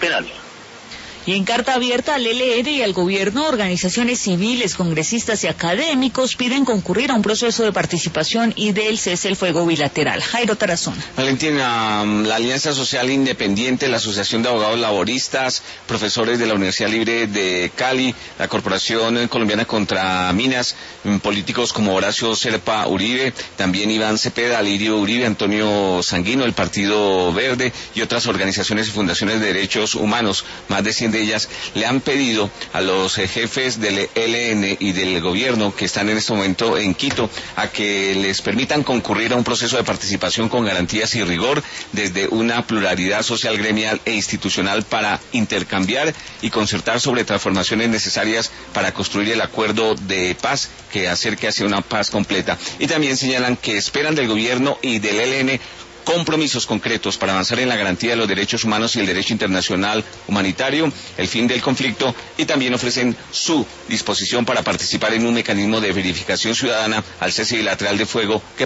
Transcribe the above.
penal. Y en carta abierta al ELN y al gobierno, organizaciones civiles, congresistas y académicos piden concurrir a un proceso de participación y del cese el fuego bilateral. Jairo Tarazona. Valentina, la Alianza Social Independiente, la Asociación de Abogados Laboristas, profesores de la Universidad Libre de Cali, la Corporación Colombiana contra Minas, políticos como Horacio Serpa Uribe, también Iván Cepeda, Alirio Uribe, Antonio Sanguino, el Partido Verde y otras organizaciones y fundaciones de derechos humanos, más de 100 de ellas, le han pedido a los jefes del ELN y del gobierno que están en este momento en Quito a que les permitan concurrir a un proceso de participación con garantías y rigor desde una pluralidad social, gremial e institucional para intercambiar y concertar sobre transformaciones necesarias para construir el acuerdo de paz que acerque hacia una paz completa. Y también señalan que esperan del gobierno y del ELN compromisos concretos para avanzar en la garantía de los derechos humanos y el derecho internacional humanitario, el fin del conflicto, y también ofrecen su disposición para participar en un mecanismo de verificación ciudadana al cese bilateral de fuego que